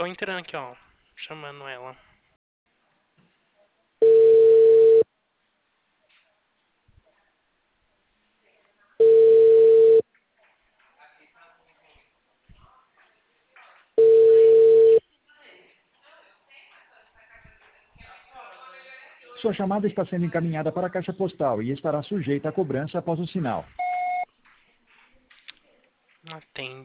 tô entrando aqui, ó. Chamando ela. Sua chamada está sendo encaminhada para a caixa postal e estará sujeita a cobrança após o sinal.